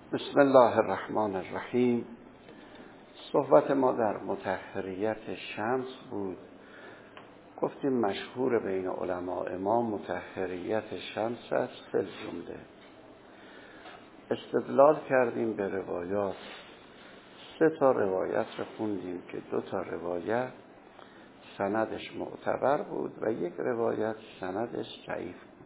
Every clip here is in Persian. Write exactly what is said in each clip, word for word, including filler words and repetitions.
بسم الله الرحمن الرحیم. صحبت ما در مطهریت شمس بود. گفتیم مشهور بین علماء ما مطهریت شمس است فی الجمله. استدلال کردیم به روایات. سه تا روایت رو خوندیم که دو تا روایت سندش معتبر بود و یک روایت سندش ضعیف بود.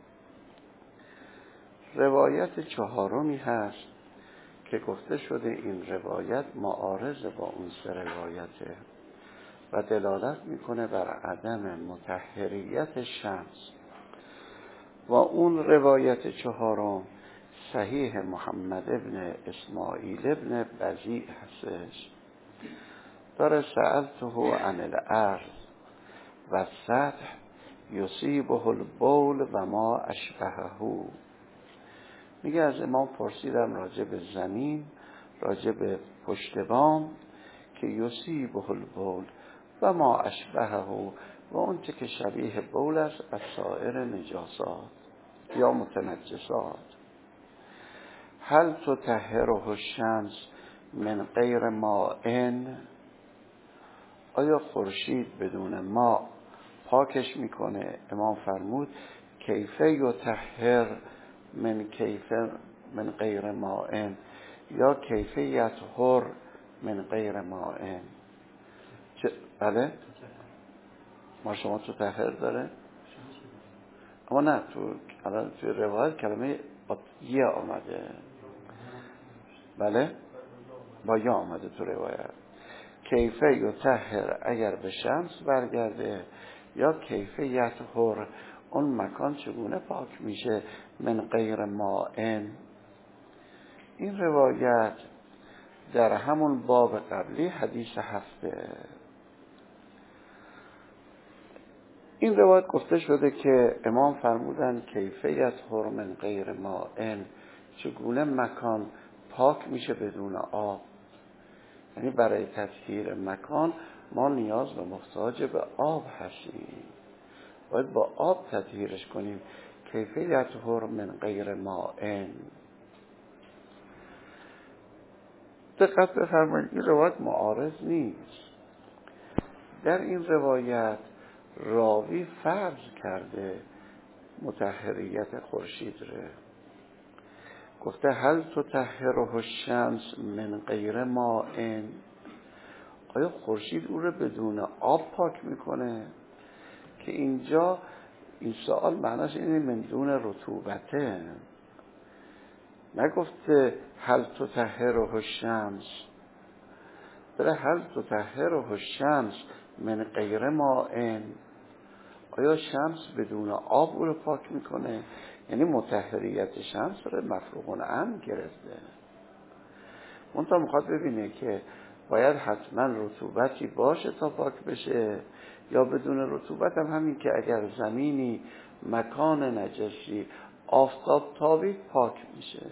روایت چهارمی هست که گفته شده این روایت معارض با اون سه روایته و دلالت میکنه بر عدم مطهریت شمس. و اون روایت چهارم صحیح محمد ابن اسماعیل ابن بزیع هستش. داره سألته عن الارض و سطح یصیبه البول و ما اشبهه. میگه از امام پرسیدم راجع به زمین، راجع به پشت بام که یصیبه البول و ما اشبهه و اون چه که شبیه بول است از سایر نجاسات یا متنجسات. هل تطهره الشمس من غیر ماء؟ آیا خورشید بدون ماء پاکش میکنه؟ امام فرمود کیفه یطهر من کیفه من غیر ماء یا کیفه یطهر من غیر ماء. بله ما شما تو تطهر داره اما نه تو الان تو روایت کلمه یه آمده. بله با یا آمده تو روایت. کیفه یطهر اگر به شمس برگرده یا کیفه یطهر اون مکان چگونه پاک میشه من غیر ماء. این روایت در همون باب قبلی حدیث هفته. این روایت گفته شده که امام فرمودن کیفه یطهر من غیر ماء، چگونه مکان پاک میشه بدون آب. یعنی برای تطهیر مکان ما نیاز و محتاج به آب هستیم، باید با آب تطهیرش کنیم. کیفه یطهر من غیر ماء. دقت بفرمایید این روایت معارض نیست. در این روایت راوی فرض کرده مطهریت خورشید ره. گفته هل تطهره الشمس من غیر ماء؟ آیا خورشید او رو بدون آب پاک میکنه؟ که اینجا این سوال معناش اینه من دون رطوبته. نگفته هل تطهره الشمس، بله هل تطهره الشمس من غیر ماء. آیا شمس بدون آب او رو پاک میکنه؟ یعنی مطهریت شمس رو مفروغ عنه گرفته. منتها میخواد ببینه که باید حتما رطوبتی باشه تا پاک بشه یا بدون رطوبت هم همین که اگر زمینی مکان نجسی آفتاب تابید پاک میشه.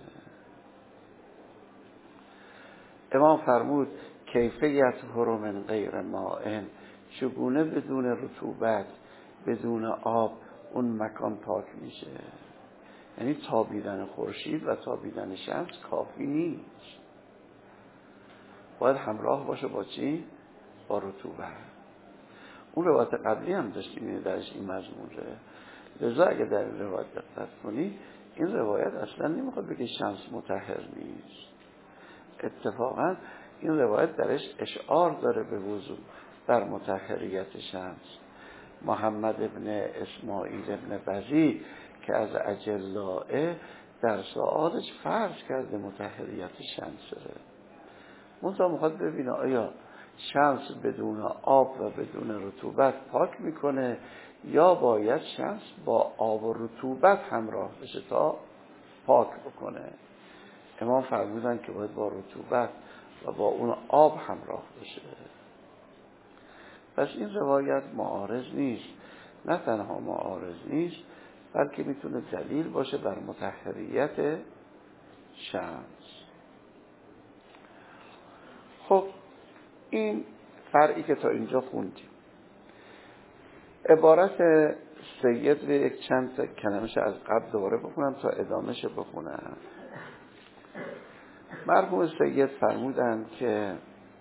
امام فرمود کیفه یطهر من غیر ماء، چگونه بدون رطوبت بدون آب اون مکان پاک میشه. یعنی تابیدن خورشید و تابیدن شمس کافی نیست، باید همراه باشه با چی؟ با رطوبت. اون روایت قبلی هم داشتیم این درش این مضمونه. لذا اگه در این روایت دقت کنی این روایت اصلا نمیخواد بگه شمس مطهر نیست. اتفاقا این روایت درش اشعار داره به وضوح بر مطهریت شمس. محمد ابن اسماعیل ابن بزیع که از اجلائه در سؤالش فرض کرده مطهریت شمس ره. منتها میخواد ببینه آیا شمس بدون آب و بدون رطوبت پاک میکنه یا باید شمس با آب و رطوبت همراه بشه تا پاک بکنه. امام فرمودن که باید با رطوبت و با اون آب همراه بشه. پس این روایت معارض نیست. نه تنها معارض نیست بلکه میتونه دلیل باشه بر مطهریت شمس. خب این فرعی که تا اینجا خوندیم. عبارت سید رو یک چند کلمش از قبل دوباره بخونم تا ادامهش بخونم. مرحوم سید فرمودند که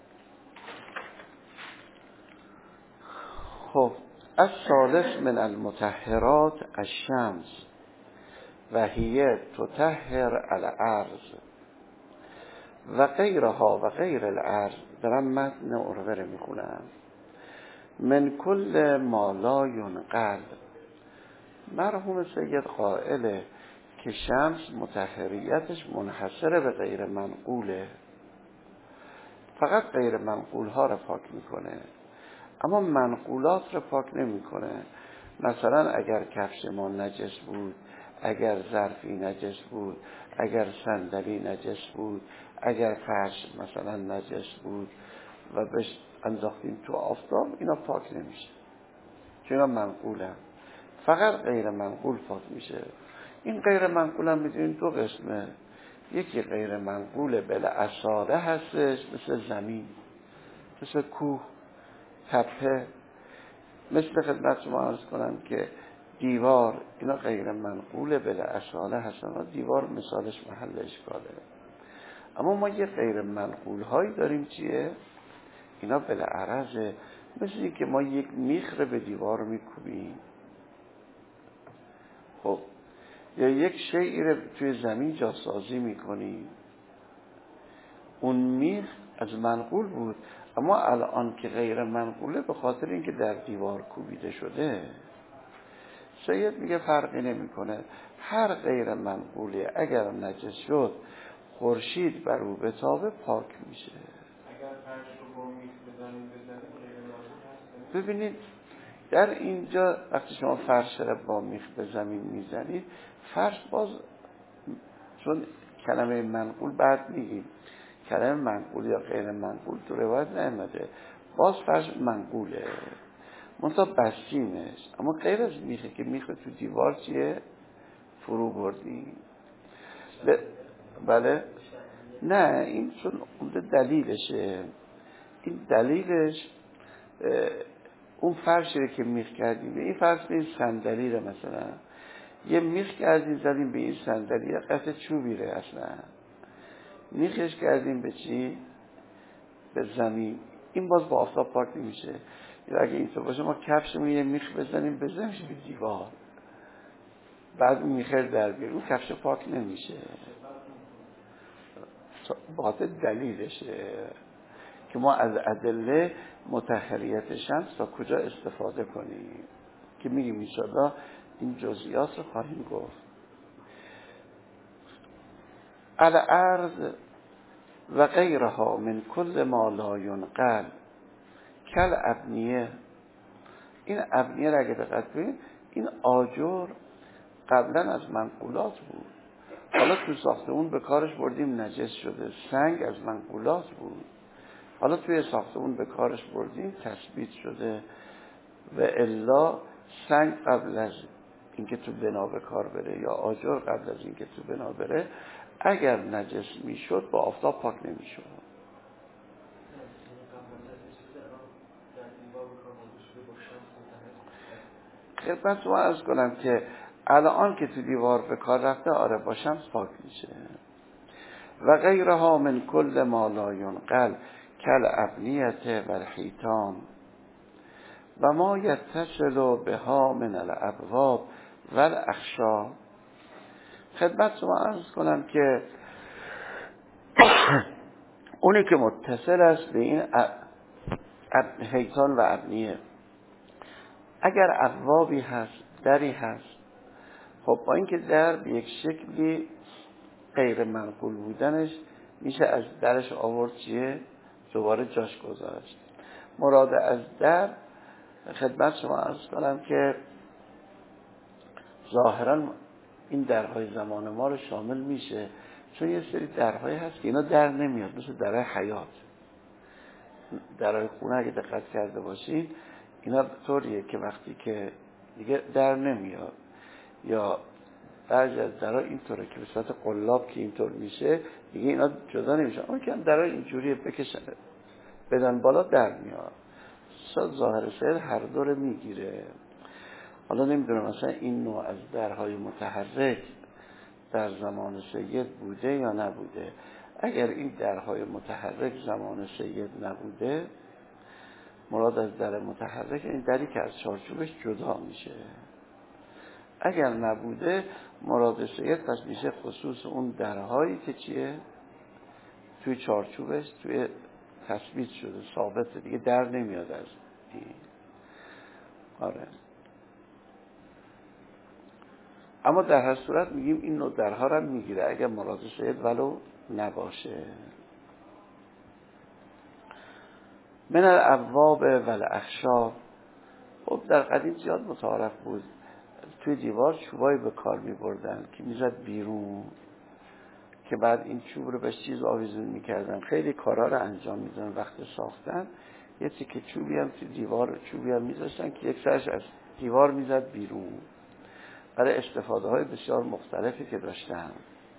خب از ثالث من المطهرات الشمس و هی تطهر الارض و غیرها و غیر الارض. دارم متن عروه رو میخونم. من کل ما لا ینقل. مرحوم سید قائله که شمس مطهریتش منحصره به غیر منقوله، فقط غیر منقول ها رو پاک میکنه اما منقولات رو پاک نمیکنه. مثلا اگر کفش ما نجس بود، اگر ظرفی نجس بود، اگر صندلی نجس بود، اگر فرش مثلا نجس بود و بهش انداختیم تو آفتاب، اینا پاک نمیشه چون اینا منقوله. فقط غیر منقول پاک میشه. این غیر منقول هم میدونید دو قسمه. یکی غیر منقول بالاصاله هستش، مثل زمین، مثل کوه، تپه، مثل خدمت شما عرض کنم که دیوار، اینا غیر منقول بالاصاله هستن. دیوار مثالش محل اشکاله. اما ما یه غیر منقول هایی داریم. چیه؟ اینا بالعرضه. مثل این که ما یک میخ رو به دیوار میکوبیم، خب، یا یک شیئی رو توی زمین جاسازی میکنیم. اون میخ از منقول بود اما الان که غیر منقوله به خاطر اینکه در دیوار کوبیده شده. سید میگه فرقی نمیکنه. هر غیر منقولی اگر نجس شد خورشید بر او بتابه پاک میشه. اگر فرش رو با میخ بزنیم بزنیم غیر منقول هست. ببینید در اینجا وقتی شما فرش رو با میخ به زمین میزنید، فرش باز، چون کلمه منقول بعد میگیم، کلمه منقول یا غیر منقول تو روایت نیامده، باز فرش منقوله منطقه بستینش. اما غیر از میخه که میخ تو دیوار چیه؟ فرو بردیم. ب... بله؟ نه، این چون اون دلیلشه. این دلیلش اون فرشی رو که میخ کردیم، این فرش به این صندلی رو مثلا یه میخ کردیم زدیم به این صندلی، قطع چوبی رو اصلا میخش کردیم به چی؟ به زمین. این باز با آفتاب پاک نمیشه. یا اگه اینطور باشه ما کفشمون یه میخ بزنیم بزنیم به دیوار، بعد اون میخه در بیاریم، اون کفش پاک نمیشه. باید دلیلشه که ما از ادله مطهریت شمس تا کجا استفاده کنیم که میگیم انشاءالله این جزئیات رو خواهیم گفت. الارض و غیرها من کل ما لا ینقل کل ابنیه. این ابنیه را اگه دقت کنید، این آجر قبلا از منقولات بود، حالا تو ساختمون به کارش بردیم نجس شده. سنگ از منقولات بود، حالا توی ساختمون به کارش بردیم تثبیت شده. و الا سنگ قبل از اینکه تو بنا به کار بره یا آجر قبل از اینکه تو بنا بره اگر نجس میشد با آفتاب پاک نمیشد. خدمت شما عرض کنم که الان که تو دیوار به کار رفته آره با شمس پاک میشه. و غیرها من کل ما لا ینقل کل ابنیت و الحیطان و ما یتصل بها من الابواب و الاخشاب. خدمت شما عرض کنم که اونی که متصل است به این حیطان و ابنیه، اگر ابوابی هست، دری هست، خب با اینکه در به یک شکلی غیر منقول بودنش میشه از درش آورد چیه؟ دوباره جاش گذاشت. مراد از در خدمت شما عرض کنم که ظاهرا این درهای زمان ما رو شامل میشه، چون یه سری درهای هست که اینا در نمیاد، مثل درهای حیات، درهای خونه اگه دقت کرده باشین اینا طوریه که وقتی که دیگه در نمیاد، یا بعضی از درها اینطوره که به صورت قلاب که اینطور میشه دیگه اینا جدا نمیشه. اون که درهای اینجوریه بکشن بدن بالا در میاد. ظاهر سیر هر دوره میگیره. حالا نمیدونم مثلا این نوع از درهای متحرک در زمان سید بوده یا نبوده. اگر این درهای متحرک زمان سید نبوده، مراد از در متحرک این دری که از چارچوبش جدا میشه. اگر نبوده مراد سید پس میشه خصوص اون درهایی که چیه توی چارچوبش توی تثبیت شده، ثابته دیگه، در نمیاد از این. آره. اما در هر صورت میگیم این نوع درها رو میگیره اگر مراد سید ولو نباشه. من الابواب والاخشاب. خب در قدیم زیاد متعارف بود توی دیوار چوبایی به کار میبردن که میزد بیرون، که بعد این چوب رو به چیز آویزون میکردن، خیلی کارا رو انجام میدن. وقتی ساختن یه تیکه چوبی هم توی دیوار چوبی هم میذاشتن که یک سرش از دیوار میزد بیرون، برای استفاده های بسیار مختلفی که داشتن.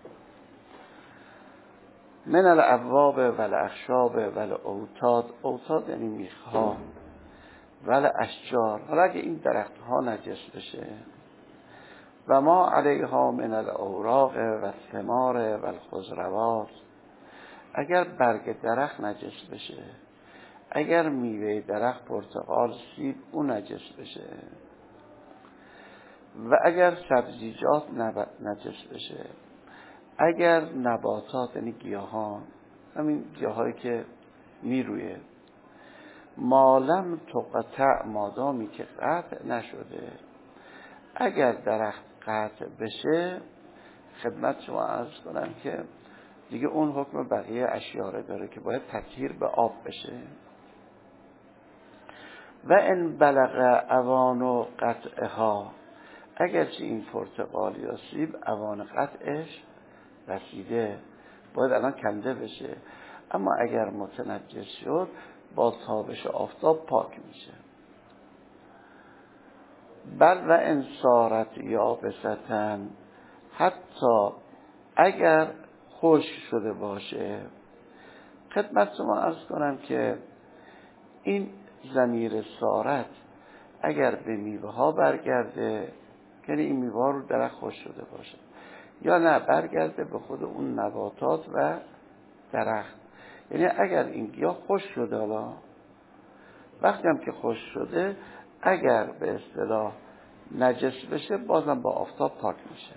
من الابواب والاخشاب والاوتاد. اوتاد یعنی میخها. والاشجار. حالا اگه این درخت ها نجس بشه، و ما علیها من الاوراق و الثمار و الخضروات. اگر برگ درخت نجس بشه، اگر میوه درخت پرتقال، سیب اون نجس بشه، و اگر سبزیجات نجس بشه، اگر نباتات یعنی گیاهان، همین گیاهایی که میرویه، مالم تقطع، مادامی که قطع نشده، اگر درخت قطع بشه، خدمت شما عرض کنم که دیگه اون حکم بقیه اشیاره داره که باید تطهیر به آب بشه. و ان بلغ اوان قطعها. اگرچه این پرتقال یا سیب اوان قطعش رسیده، باید الان کنده بشه، اما اگر متنجس شد با تابش آفتاب پاک میشه. بل و ان صارت یابستن. حتی اگر خشک شده باشه. خدمت شما عرض کنم که این ضمیر صارت اگر به میوه ها برگرده، یعنی این میوه ها رو درخت خشک شده باشه، یا نه برگرده به خود اون نباتات و درخت، یعنی اگر این گیاه خشک شده، حالا وقتی هم که خشک شده اگر به اصطلاح نجس بشه بازم با آفتاب پاک میشه.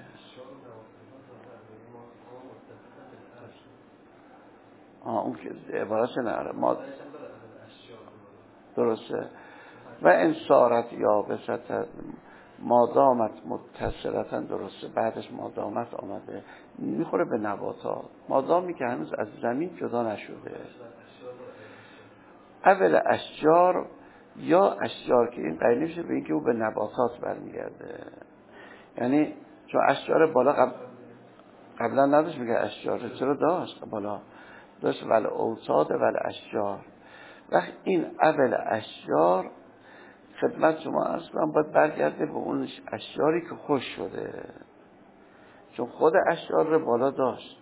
آه اون که عبارت نره ما درسته. و ان صارت یابسة مادامت متصلتا، درسته، بعدش مادامت آمده، میخوره به نباتات، مادامی که هنوز از زمین جدا نشده. اول اشجار، یا اشجار که این قرینه میشه به اینکه او به نباتات برمیگرده، یعنی چون اشجار بالا قبل قبلا نداشت، میگه اشجار چرا داشت؟ بالا داشت ول اوتاد ول اشجار. وقت این اول اشجار خدمت شما عرض کنم باید برگرده به اون اشجاری که خوش شده، چون خود اشجار رو بالا داشت.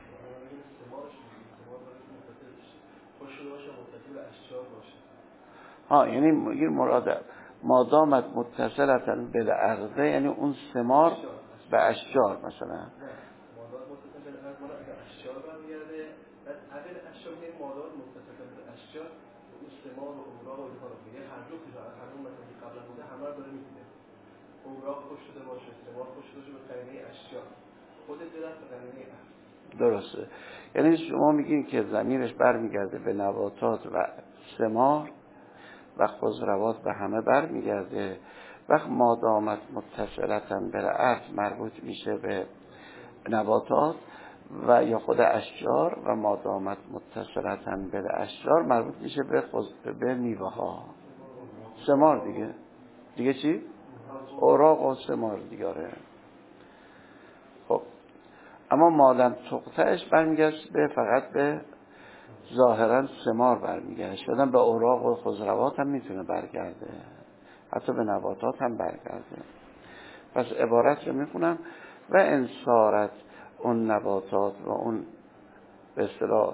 ها یعنی این مراد مادامت متصلتا بالارض، یعنی اون ثمار به اشجار مثلا. نه مادام متصل بالارض مال اگر اشجار برمیگرده، بعد اول اشجار میگه مادام متصل بالاشجار، اون ثمار و اوراق و اینها رو میگه، هر جفتی رو هر اون مثلا که قبلا بوده همه رو داره میگه. اوراق خوش شده باشه، ثمار خوش شده باشه به قرینه اشجار، خود درخت به قرینه اشجار. درسته. یعنی شما میگین که ضمیرش برمیگرده به نباتات و ثمار و خضروات، به همه برمیگرده. وقت مادامت متصلتا بالارض مربوط میشه به نباتات و یا خود اشجار، و مادامت متصلتا بالاشجار مربوط میشه به خز... به میوه ها، ثمار دیگه. دیگه چی؟ اوراق و ثمار دیگاره. خب اما مادام تقطعش برمیگرده به فقط به ظاهرا ثمار برمیگرده، شدن به اوراق و خضروات هم میتونه برگرده، حتی به نباتات هم برگرده. پس عبارت رو میخونم و انصارت اون نباتات و اون به اصطلاح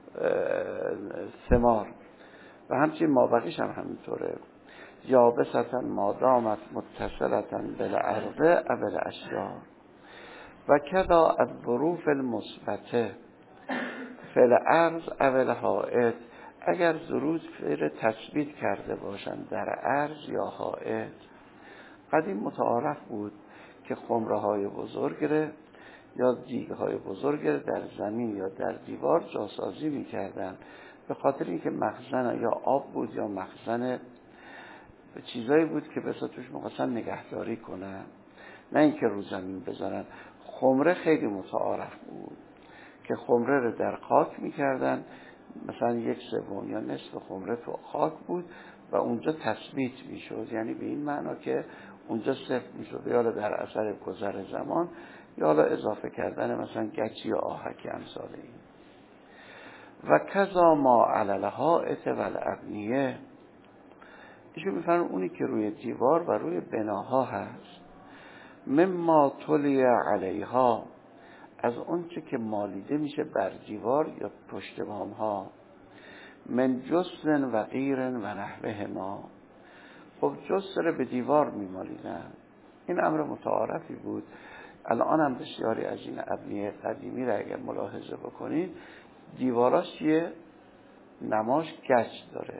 ثمار و همچنین مابقیش هم همینطوره. یابسة مادامت متصلة بالارض اول اشجار و کدا الظروف المثبته فل ارض اول حائط، اگر ظروف فعل تثبیت کرده باشند در ارض یا حائط. قدیم متعارف بود که خمره های بزرگ یا دیگ های بزرگ در زمین یا در دیوار جاسازی میکردن، به خاطر اینکه مخزن یا آب بود یا مخزن چیزایی بود که بسا توش مخواستن نگهداری کنن، نه اینکه رو زمین بذارن. خمره خیلی متعارف بود که خمره رو در خاک میکردن، مثلا یک سوم یا نصف خمره تو خاک بود و اونجا تثبیت میشد، یعنی به این معنا که اونجا سفت میشد، یا در اثر گذر زمان یا اضافه کردن مثلا گچی یا آهک امثال این. و کذا ما علی الحائط و الابنیه، ایشون میفرمون اونی که روی دیوار و روی بناها هست، مما طلی علیها، از اون چه که مالیده میشه بر دیوار یا پشت بام ها، من جسن و غیر و نحوه ما. خب جس رو به دیوار میمالیدن، این امر متعارفی بود. الان هم بسیاری از این ابنیه قدیمی را اگر ملاحظه بکنید، دیواراش یه نماش گچ داره.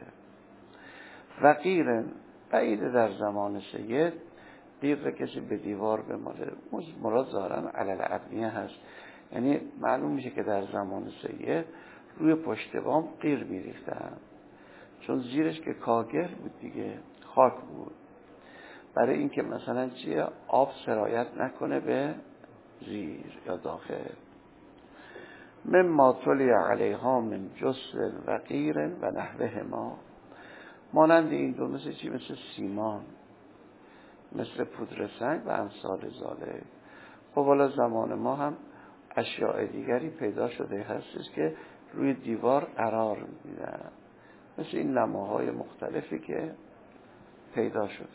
و غیر بعید در زمان سید، قیر را کسی به دیوار بماله، مراد ظاهرا علل ابنیه هست، یعنی معلوم میشه که در زمان سید روی پشت بام قیر میریختن، چون زیرش که کاغر بود دیگه، خاک بود، برای اینکه مثلا چیه آب سرایت نکنه به زیر یا داخل. من ما طلی علیها من جسر و غیر و نحوه ما، مانند این دو مثل چی؟ مثل سیمان، مثل پودر سنگ و امثال ذالک. خب حالا زمان ما هم اشیاء دیگری پیدا شده هستش که روی دیوار قرار میدن، مثل این نماهای مختلفی که پیدا شده.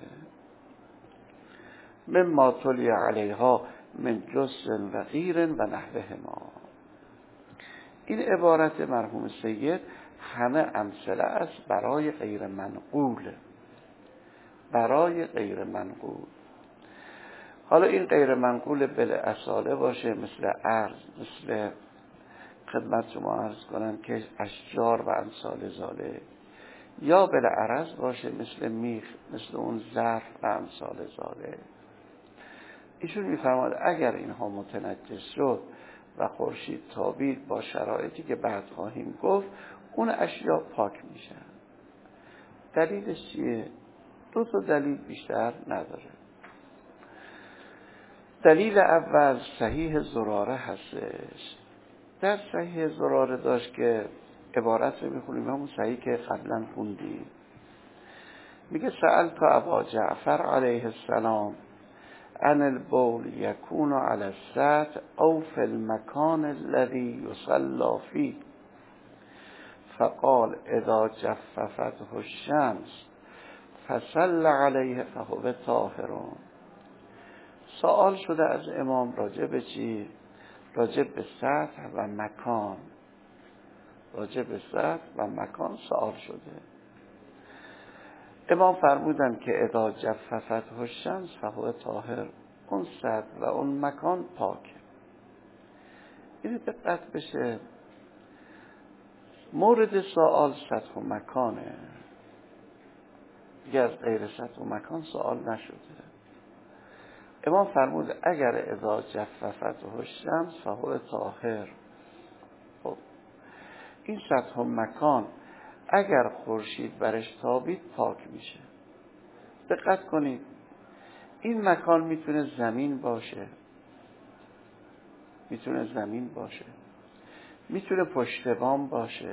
من ما طلی علیها من جسر و غیر و نحوه ما. این عبارت مرحوم سید همه امثله است برای غیر منقول، برای غیر منقول. حالا این غیر منقول بل اصاله باشه، مثل ارض، مثل خدمت شما عرض کنم که اشجار و امثال ذالک، یا بل عرض باشه مثل میخ، مثل اون ظرف و امثال ذالک. ایشون میفرماد اگر اینها متنجس شد و خورشید تابید با شرایطی که بعد خواهیم گفت، اون اشیا پاک میشن. دلیلش چیه؟ دو تا دلیل بیشتر نداره. دلیل اول صحیح زراره هستش. در صحیح زراره داشت که عبارت رو میخونیم همون صحیح که قبلا خوندیم. میگه سألت ابا جعفر علیه السلام عن البول یکون علی السطح او فی المکان الذی یصلی فیه، فقال اذا جففته الشمس فصل علیه فهو طاهر. سوال شده از امام راجع به چی؟ راجع به سطح و مکان، راجع به سطح و مکان سوال شده. امام فرمودن که اذا جففته الشمس فهو طاهر، اون سطح و اون مکان پاک. این دقت بشه، مورد سوال سطح و مکانه، دیگه از غیر سطح و مکان سوال نشده. امام فرمود اگر اذا جففته الشمس فهو طاهر، خب این سطح و مکان اگر خورشید برش تابید پاک میشه. دقت کنید، این مکان میتونه زمین باشه، میتونه زمین باشه، میتونه پشت بام باشه،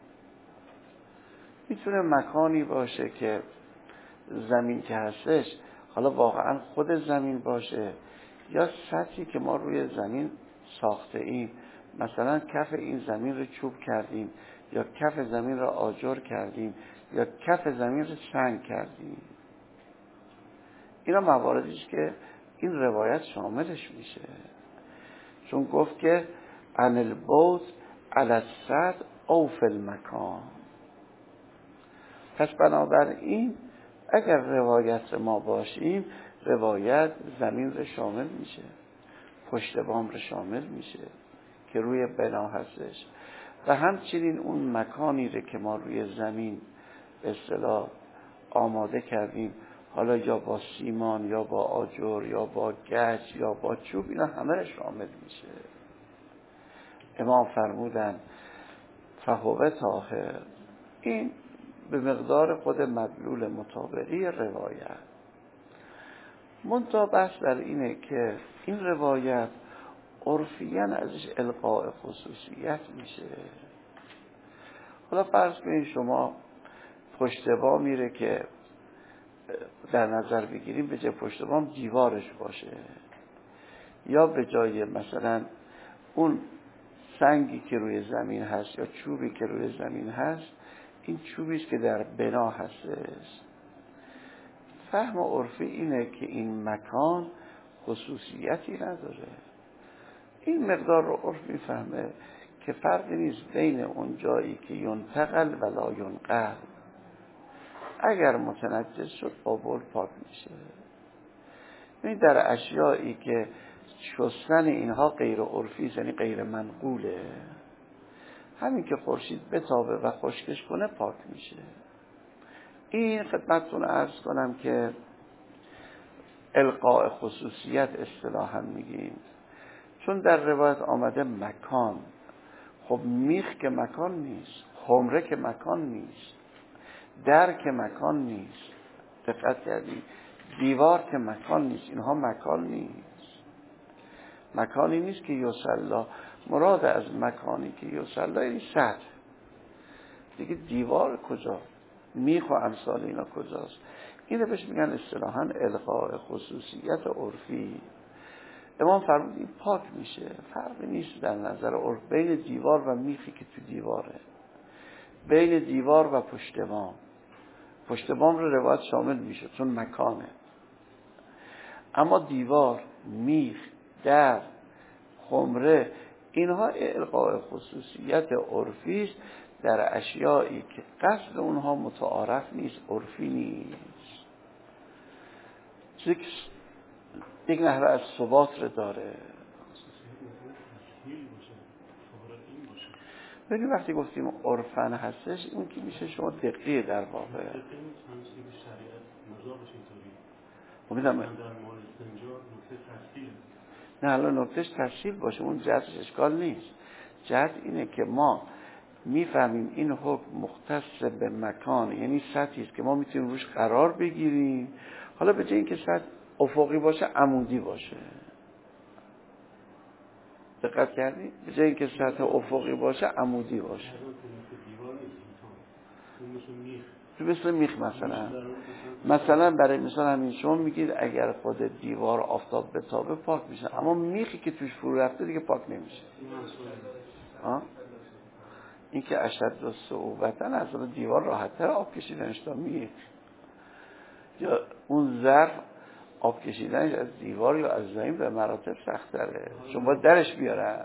میتونه مکانی باشه که زمین که هستش حالا واقعا خود زمین باشه، یا سطحی که ما روی زمین ساخته ایم، مثلا کف این زمین رو چوب کردیم، یا کف زمین رو آجر کردیم، یا کف زمین رو سنگ کردیم. اینا مواردیش که این روایت شاملش میشه، چون گفت که عن البول علی السطح او فی المکان. پس بنابراین اگر روایت ما باشیم، روایت زمین رو شامل میشه، پشت بام رو شامل میشه که روی بنا هستش، و همچنین اون مکانی رو که ما روی زمین به اصطلاح آماده کردیم، حالا یا با سیمان یا با آجر یا با گچ یا با چوب، اینا همه را شامل میشه. امام فرمودن فهو طاهر. این به مقدار خود مدلول مطابقی روایت. منتها بحث در اینه که این روایت عرفیاً ازش القاء خصوصیت میشه. حالا فرض کنید شما پشت بام میره که در نظر بگیریم به جای پشت بام دیوارش باشه، یا به جای مثلا اون سنگی که روی زمین هست یا چوبی که روی زمین هست، این چوبیش که در بنا هستش. فهم عرفی اینه که این مکان خصوصیتی نداره. این مقدار رو عرف میفهمه که فرقی نیست بین اون جایی که ینتقل و لا ینقل. اگر متنجس شد با بول پاک میشه. این در اشیایی که شستن اینها غیر عرفی، یعنی غیر منقوله، همین که خورشید بتابه و خشکش کنه پاک میشه. این خدمتتون عرض کنم که القاء خصوصیت اصطلاحاً میگیم، چون در روایت آمده مکان. خب میخ که مکان نیست، خمره که مکان نیست، در که مکان نیست، دقت کردی؟ دیوار که مکان نیست، اینها مکان نیست. مکانی نیست که یصلی. مراد از مکانی که یصلی یعنی سطح دیگه. دیوار کجا؟ میخ و امثال اینا کجاست؟ اینو بهش میگن اصطلاحاً القاء خصوصیت عرفی. امام فرمود این پاک میشه. فرقی نیست در نظر عرف بین دیوار و میخی که تو دیواره، بین دیوار و پشت بام. پشت بام رو روایت شامل میشه چون مکانه، اما دیوار، میخ، در، خمره، اینها القاء خصوصیت عرفی است در اشیایی که قصد اونها متعارف نیست، عرفی نیست. یک نحوه از ثبات رو داره. ببینید وقتی گفتیم عرفن هستش، این که میشه شما دقیقه در واقع امیدم نه الان نکتهش تفصیل باشه، اون جهتش اشکال نیست. جهت اینه که ما میفهمیم این حکم مختص به مکان، یعنی سطحی است که ما میتونیم روش قرار بگیریم. حالا به جای اینکه سطح افقی باشه عمودی باشه. دقت کردی؟ به جای اینکه سطح افقی باشه عمودی باشه. مثل میخ مثلا مثلا برای مثال همین شما میگید اگر خود دیوار آفتاب بتابه پاک میشه، اما میخی که توش فرو رفته دیگه پاک نمیشه. ها؟ این که اشد و صعوبتاً اصلا دیوار راحت تر آب کشیدنش تا میخ، یا اون ظرف آب کشیدنش از دیوار یا از زمین به مراتب سخت تره، چون باید درش بیارن.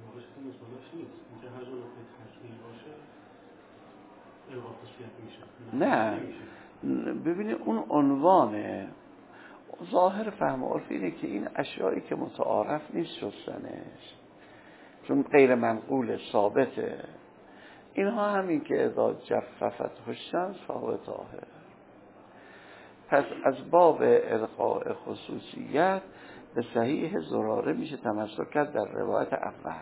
نه ببینید اون عنوانه. ظاهر فهم عرفی اینه که این اشیایی که متعارف نیست شستنش، چون غیر منقول ثابته، اینها همین که اذا جففت الشمس فهو طاهر. پس از باب القاء خصوصیت به صحیح زراره میشه تمسک کرد در روایت اول.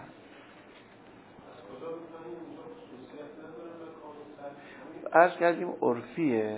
عرض کردیم عرفیه.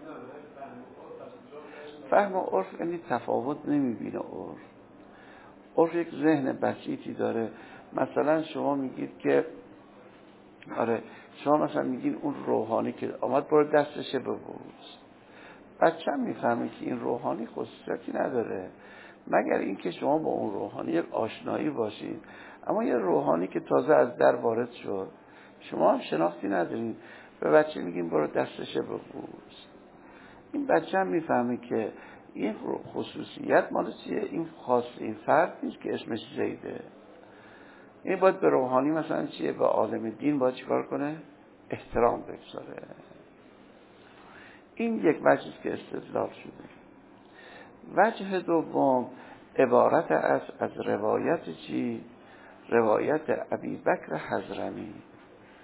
فهم عرف یعنی تفاوت نمیبینه. عرف عرف یک ذهن بسیطی داره. مثلا شما میگید که آره شما مثلا میگید اون روحانی که آمد برو دستش ببوس، بچه هم میفهمه که این روحانی خصوصیتی نداره مگر اینکه شما با اون روحانی یک آشنایی باشید. اما یه روحانی که تازه از در وارد شد، شما هم شناختی ندارید، به بچه میگیم برو دستش ببوس، این بچه هم میفهمه که این خصوصیت مال چیه، این خاص این فرد نیست که اسمش زیده. این باید به روحانی مثلا چیه، به عالم دین باید چیکار کنه، احترام بگذاره. این یک وجهی که استدلال شده. وجه دوم عبارت است از روایت چی؟ روایت ابی بکر حضرمی.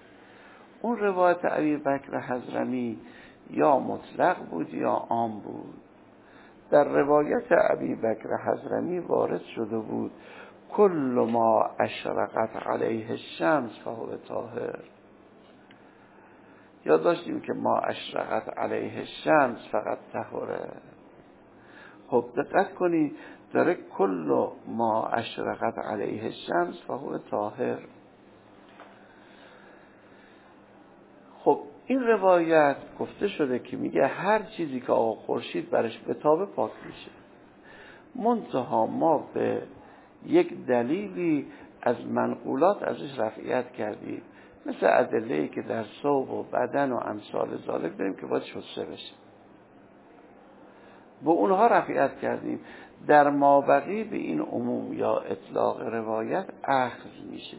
اون روایت ابی بکر حضرمی یا مطلق بود یا عام بود. در روایت ابی بکر حضرمی وارد شده بود کل ما اشرقت علیه الشمس فهو طاهر. یا داشتیم که ما اشرقت علیه الشمس فقط طهره. خب دقت کنید داره کل ما اشرقت علیه الشمس فهو طاهر. خب این روایت گفته شده که میگه هر چیزی که آقا خورشید برش بتابه پاک میشه. منتها ما به یک دلیلی از منقولات ازش رفعیت کردیم، مثل ادله‌ای که در ثوب و بدن و امثال ذالک داریم که باید شسته بشه، با اونها رفعیت کردیم. در مابقی به این عموم یا اطلاق روایت اخذ میشه.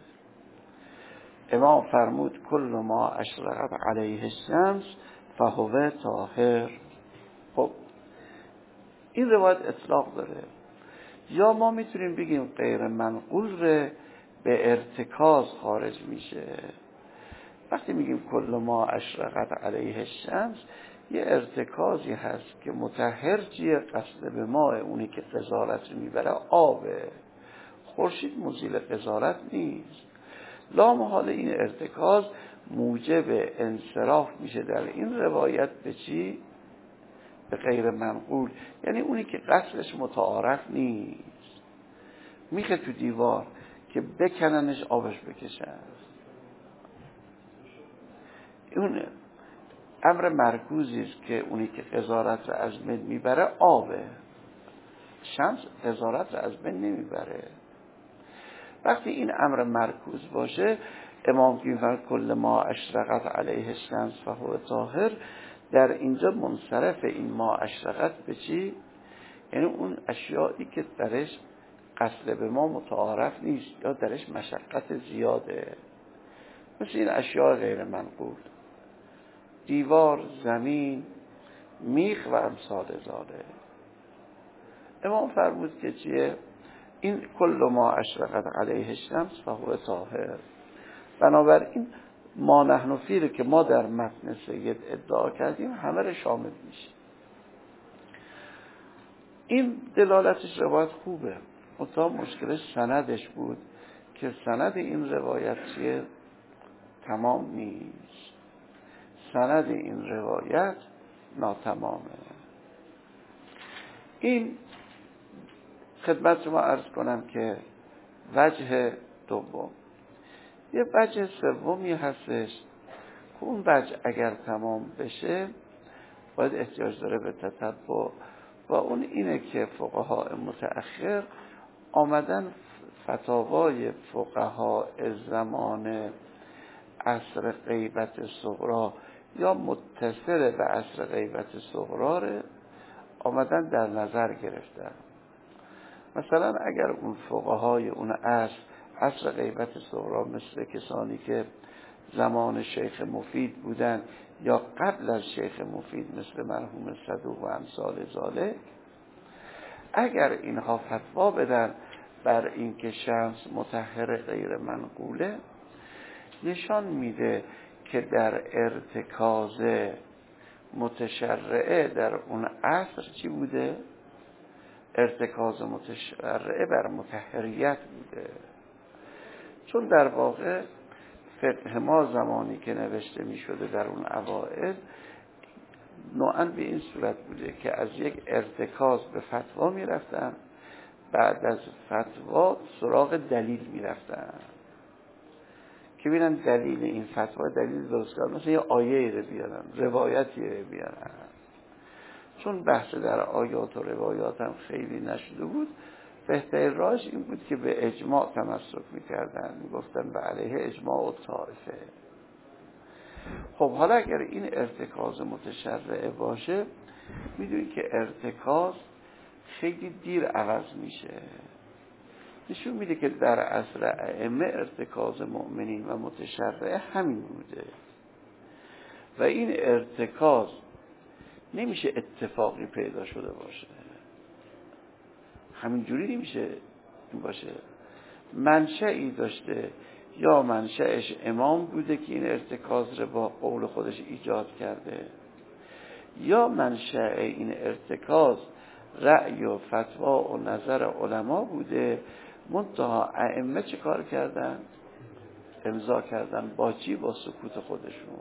امام فرمود کل ما اشرقت علیه الشمس فهو طاهر. خب این روایت اطلاق داره. یا ما میتونیم بگیم غیر منقول ره به ارتکاز خارج میشه. وقتی میگیم کل ما اشرقت علیه الشمس یه ارتکازی هست که مطهر چیه؟ قصد به ماء، اونی که قذارت میبره آبه. خورشید مزیل قذارت نیست. لا محال این ارتکاز موجب انصراف میشه در این روایت به چی؟ به غیر منقول، یعنی اونی که قصدش متعارف نیست. میخه تو دیوار که بکننش آبش بکشن، اون امر مرکوزی است که اونی که قذارت را از بین میبره آبه. شمس قذارت را از بین نمیبره. وقتی این امر مرکوز باشه امام میگه کل ما اشرقت علیه الشمس فهو طاهر. در اینجا منصرف این ما اشرقت به چی؟ یعنی اون اشیایی که درش قصد به ما متعارف نیست یا درش مشقت زیاده، مثل این اشیاء غیر منقول، دیوار، زمین، میخ و امثال ذالک. امام فرمود که چیه؟ این کل ما اشرقت علیه الشمس فهو طاهر. بنابراین ما نحن فی رو که ما در متن سید ادعا کردیم همه رو شامل میشه. این دلالتش روایت خوبه، منتها مشکلش سندش بود که سند این روایت چیه؟ تمام نیست. سند این روایت ناتمامه. این خدمت شما عرض کنم که وجه دوم. یه وجه سومی هستش که اون وجه اگر تمام بشه باید احتیاج داره به تتبع، و اون اینه که فقها متأخر آمدن فتاوای فقها زمان عصر غیبت صغرا یا متصل به عصر غیبت صغرا رو آمدن در نظر گرفتن. مثلا اگر اون فقهای اون عصر عصر غیبت صغرا مثل کسانی که زمان شیخ مفید بودن یا قبل از شیخ مفید مثل مرحوم صدوق و امثال ذالک، اگر اینها فتوا بدن بر این که شمس مطهر غیر منقوله، نشان میده که در ارتکاز متشرعه در اون عصر چی بوده؟ ارتکاز متشرعه بر مطهریت بوده. چون در واقع فقه ما زمانی که نوشته می شده در اون اوائل نوعاً به این صورت بوده که از یک ارتکاز به فتوا می رفتن، بعد از فتوا سراغ دلیل می رفتن که بینن دلیل این فتوا دلیل درستگار، مثلا یه آیه رو بیارن، روایتی رو بیارن. چون بحث در آیات و روایات هم خیلی نشده بود، بهتر راهش این بود که به اجماع تمسک میکردن، میگفتن به علیه اجماع و طائفه. خب حالا اگر این ارتکاز متشرعه باشه، میدونید که ارتکاز خیلی دیر عوض میشه. نشون میده که در عصر ائمه ارتکاز مؤمنین و متشرعه همین بوده و این ارتکاز نمیشه اتفاقی پیدا شده باشه، همینجوری نمیشه باشه، منشأی داشته یا منشأش امام بوده که این ارتکاز رو با قول خودش ایجاد کرده، یا منشأ این ارتکاز رأی و فتوا و نظر علما بوده، منتها ائمه چه کار کردن؟ امضا کردن. با چی؟ با سکوت خودشون.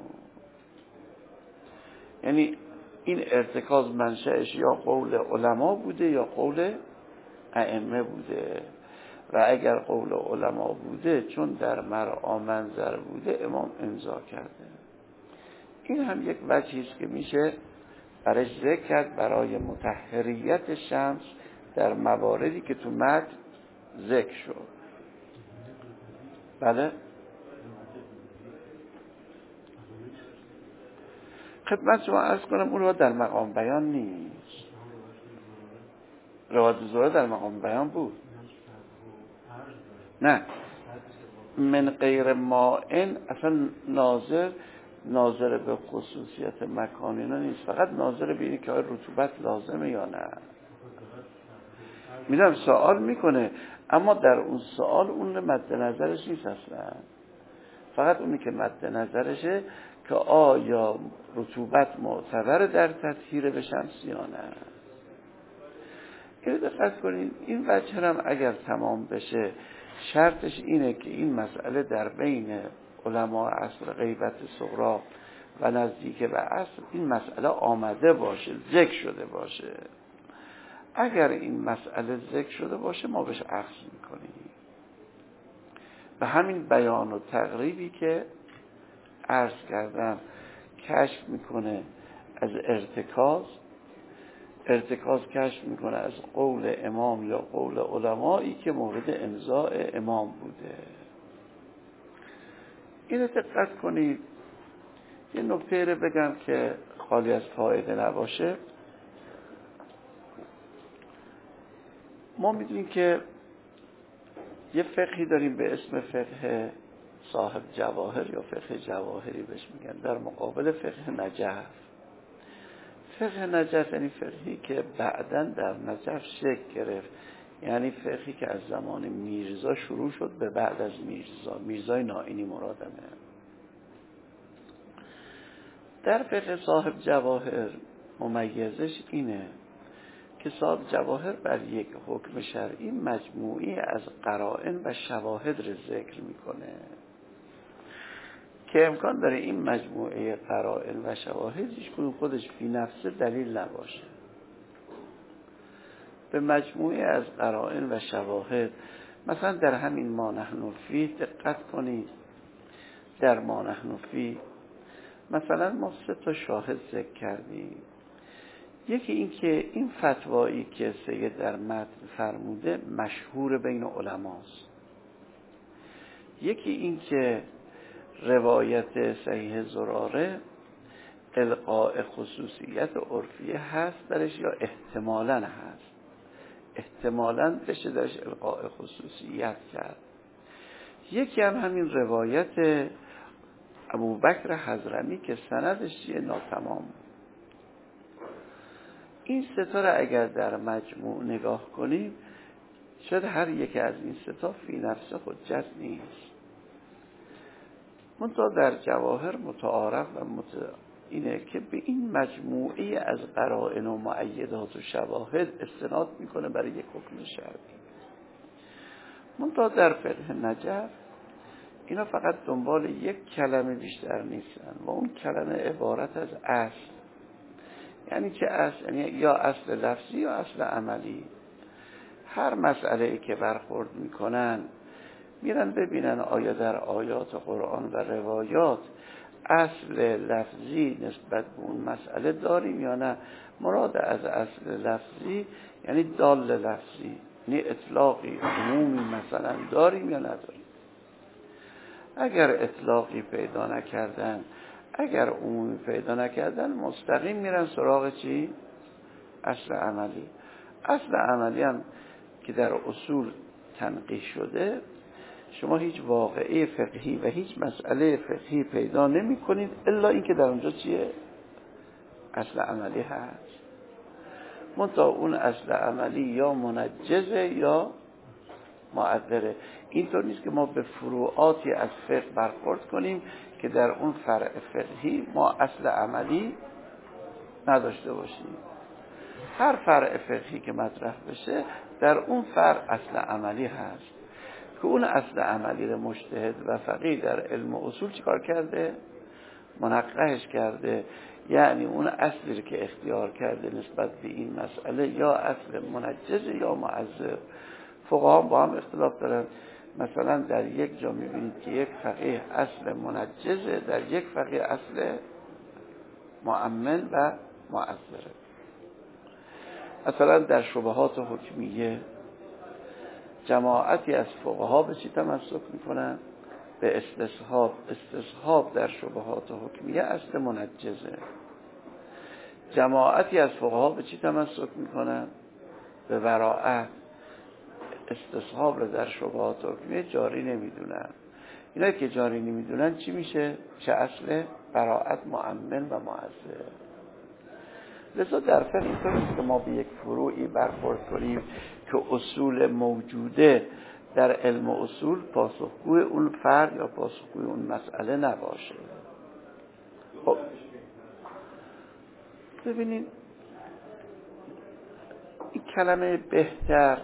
یعنی این ارتکاز منشأش یا قول علما بوده یا قول ائمه بوده، و اگر قول علما بوده چون در مرعا منظر بوده امام امضا کرده. این هم یک وجهی است که میشه برای ذکر کرد برای مطهریت شمس در مواردی که تو متن ذکر شد. بله؟ خدمت شما عرض کنم اون رو در مقام بیان نیست. روایت زهره در مقام بیان بود. نه، من غیر مائن اصلا ناظر ناظر به خصوصیت مکانینا نیست، فقط ناظر به اینه که آیا رطوبت لازمه یا نه. میدونم سوال میکنه، اما در اون سوال اون مد نظرش نیست اصلا. فقط اونی که مد نظرشه که آیا رطوبت معتبر در تطهیر به شمس یا نه. اینو دقت کنین، این وجه هم اگر تمام بشه شرطش اینه که این مسئله در بین علماء عصر غیبت صغرا و نزدیک به عصر این مسئله آمده باشه، ذکر شده باشه. اگر این مسئله ذکر شده باشه ما بهش اخذ میکنیم. و همین بیان و تقریبی که عرض کردم کشف میکنه از ارتکاز، ارتکاز کشف میکنه از قول امام یا قول علمایی که مورد امضاء امام بوده. اینو دقت کنید. یه نکته رو بگم که خالی از فایده نباشه. ما میدونیم که یه فقهی داریم به اسم فقه صاحب جواهر یا فقه جواهری بهش میگن، در مقابل فقه نجف. فقه نجف یعنی فقهی که بعداً در نجف شکل گرفت، یعنی فقهی که از زمان میرزا شروع شد به بعد از میرزا، میرزای نائینی مرادمه. در فقه صاحب جواهر ممیزش اینه که صاحب جواهر بر یک حکم شرعی مجموعی از قرائن و شواهد رو ذکر میکنه که امکان داره این مجموعه قرائن و شواهد هیچ کدوم خودش فی نفسه دلیل نباشه. به مجموعه از قرائن و شواهد، مثلا در همین ما نحن فیه دقت کنید، در ما نحن فیه مثلا ما سه تا شاهد ذکر کردیم. یکی این که این فتوایی که سید در متن فرموده مشهور بین علماست. یکی این که روایت صحیح زراره القاء خصوصیت عرفیه هست درش یا احتمالاً هست، احتمالاً بشه درش القاء خصوصیت کرد. یکی هم همین روایت ابوبکر حضرمی که سندش چیه ناتمام. این ستا اگر در مجموع نگاه کنیم شاید هر یک از این ستا فی نفسه حجت نیست، منتها در جواهر متعارف و مت... اینه که به این مجموعه از قرائن و مؤیدات و شواهد استناد میکنه برای یک حکم شرعی. منتها در فقه نجف اینا فقط دنبال یک کلمه بیشتر نیستن و اون کلمه عبارت از اصل. یعنی چه اصل؟ یعنی یا اصل لفظی یا اصل عملی. هر مسئله ای که برخورد میکنن میرن ببینن آیا در آیات قرآن و روایات اصل لفظی نسبت به اون مسئله داریم یا نه. مراد از اصل لفظی یعنی دال لفظی، یعنی اطلاقی عمومی مثلا داریم یا نداریم. اگر اطلاقی پیدا نکردن، اگر عمومی پیدا نکردن، مستقیم میرن سراغ چی؟ اصل عملی. اصل عملی هم که در اصول تنقیح شده، شما هیچ واقعه فقهی و هیچ مسئله فقهی پیدا نمی کنید الا این که در اونجا چیه؟ اصل عملی هست. منتها اون اصل عملی یا منجزه یا معذره. اینطور نیست که ما به فروعاتی از فقه برخورد کنیم که در اون فرع فقهی ما اصل عملی نداشته باشیم. هر فرع فقهی که مطرح بشه در اون فرع اصل عملی هست که اون اصل عملی رو مجتهد و فقیه در علم و اصول چیکار کرده؟ منقحش کرده. یعنی اون اصلی که اختیار کرده نسبت به این مسئله یا اصل منجز یا معذر. فقها با هم اختلاف دارن. مثلا در یک جا میبینید که یک فقیه اصل منجزه، در یک فقیه اصل مؤمن و معذره. مثلا در شبهات حکمیه جماعتی از فقها به چی تمسک میکنن؟ به استصحاب. استصحاب در شبهات حکمیه اصل منجزه. جماعتی از فقها به چی تمسک میکنن؟ به براءت. استصحاب رو در شبهات حکمیه جاری نمیدونن. اینا که جاری نمیدونن چی میشه؟ چه اصل؟ براءت مؤمن و معذر. لذا در فقه اینطور نیست که ما به یک فروعی برخورد کنیم که اصول موجوده در علم و اصول پاسخگوی اون فرد یا پاسخگوی اون مسئله نباشه. خب ببینید این کلمه بهتر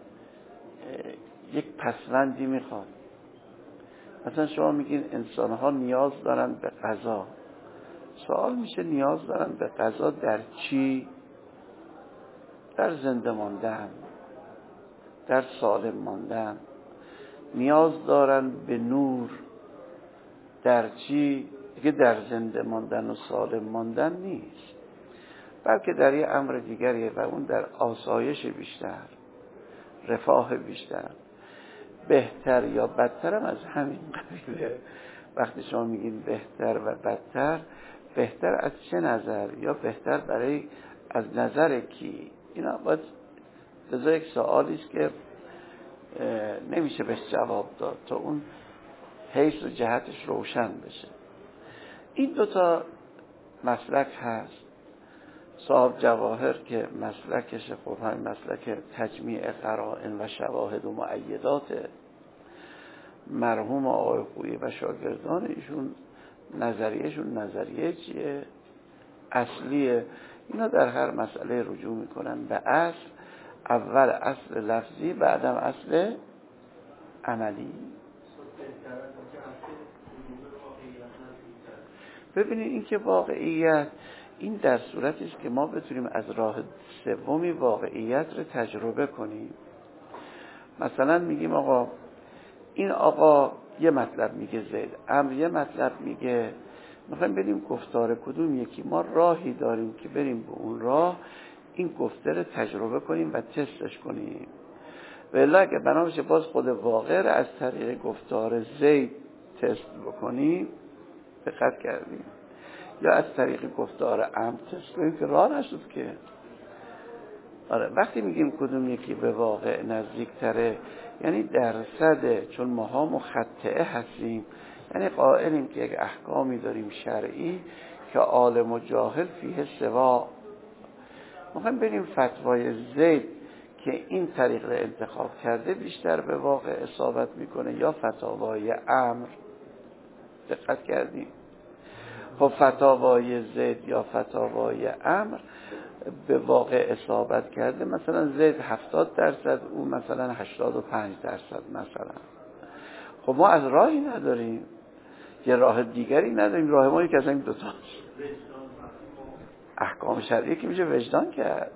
یک پسوندی میخواد. مثلا شما میگین انسان‌ها نیاز دارن به غذا. سوال میشه نیاز دارن به غذا در چی؟ در زنده ماندن، در سالم ماندن. نیاز دارن به نور در چی؟ دیگه در زنده ماندن و سالم ماندن نیست، بلکه در یه امر دیگریه و اون در آسایش بیشتر، رفاه بیشتر. بهتر یا بدتر هم از همین قبیله. وقتی شما میگین بهتر و بدتر، بهتر از چه نظر یا بهتر برای از نظر کی؟ اینا باید لذا یک سوالی است که نمیشه بهش جواب داد تا اون حیث و جهتش روشن بشه. این دوتا مسلک هست. صاحب جواهر که مسلکش خب همین مسلک تجمیع قرائن و شواهد و مؤیدات، مرحوم آقای خویی و شاگردان ایشون نظریهشون نظریه چیه؟ اصلیه. اینا در هر مسئله رجوع میکنن به اصل. اول اصل لفظی، بعدم اصل عملی. ببینید این که واقعیت، این در صورتی است که ما بتونیم از راه سومی واقعیت رو تجربه کنیم. مثلا میگیم آقا این آقا یه مطلب میگه زید، امر یه مطلب میگه، میخوایم بریم گفتار کدوم یکی. ما راهی داریم که بریم به اون راه این گفته رو تجربه کنیم و تستش کنیم. ولی اگه بنابراین باز خود واقع رو از طریق گفتار زید تست بکنیم، دقت کردیم، یا از طریق گفتار امر تست کنیم که راه نشد که. آره وقتی میگیم کدوم یکی به واقع نزدیک تره، یعنی درصده، چون ماها مخطئه هستیم، یعنی قائلیم که یک احکامی داریم شرعی که عالم و جاهل فیه سوا. میخوایم بریم فتوای زید که این طریق رو انتخاب کرده بیشتر به واقع اصابت میکنه یا فتاوای امر. دقت کردیم؟ خب فتاوای زید یا فتاوای امر به واقع اصابت کرده، مثلا زید هفتاد درصد، اون مثلا هشتاد و پنج درصد مثلا. خب ما از راهی نداریم، یه راه دیگری نداریم. راه ما یکی از این دوتاست. احکام شرعی که میشه وجدان کرد.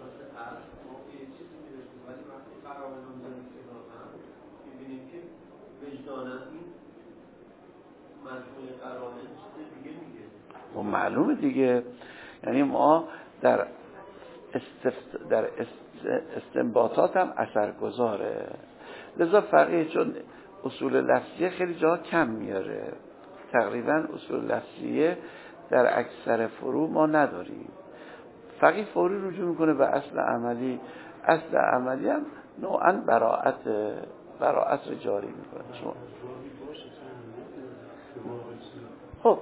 و معلومه دیگه، یعنی ما در استفت... در استنباطات هم اثرگذاره. لذا فقیه چون اصول لفظیه خیلی جا کم میاره، تقریبا اصول لفظیه در اکثر فروع ما نداریم. فقیه فوری رجوع میکنه به اصل عملی. اصل عملی هم نوعا براءت براءت رو جاری میکنه. شما خب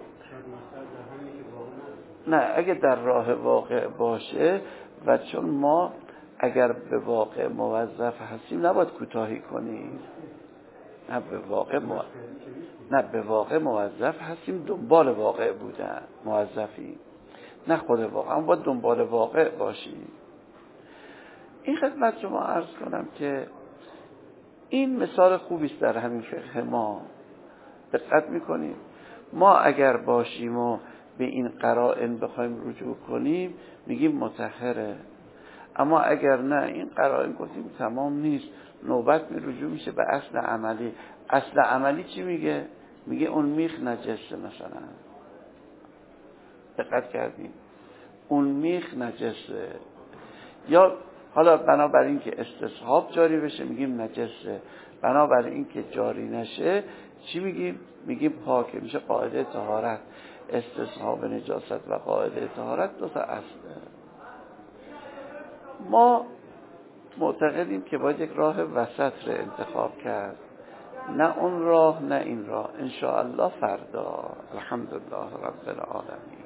نه، اگه در راه واقع باشه و چون ما اگر به واقع موظف هستیم نباید کوتاهی کنیم. نه به واقع مو... نه به واقع موظف هستیم، دنبال واقع بودن موظفی، نه خود واقع، اما باید دنبال واقع باشیم. این خدمت شما عرض کنم که این مثال خوبی است در همین فقه ما. دقت میکنیم ما اگر باشیم و به این قرائن بخوایم رجوع کنیم میگیم مطهره، اما اگر نه این قرائن گفتیم تمام نیست، نوبت می رجوع میشه به اصل عملی. اصل عملی چی میگه؟ میگه اون میخ نجسه مثلا. دقت کردیم اون میخ نجسه، یا حالا بنابراین اینکه استصحاب جاری بشه میگیم نجسه، بنابراین اینکه جاری نشه چی میگیم؟ میگیم پاکه. میشه قاعده طهارت. استصحاب نجاست و قاعده طهارت دو تا اصله. ما معتقدیم که باید یک راه وسط رو انتخاب کرد، نه اون راه نه این راه. ان شاء الله فردا. الحمدلله رب العالمین.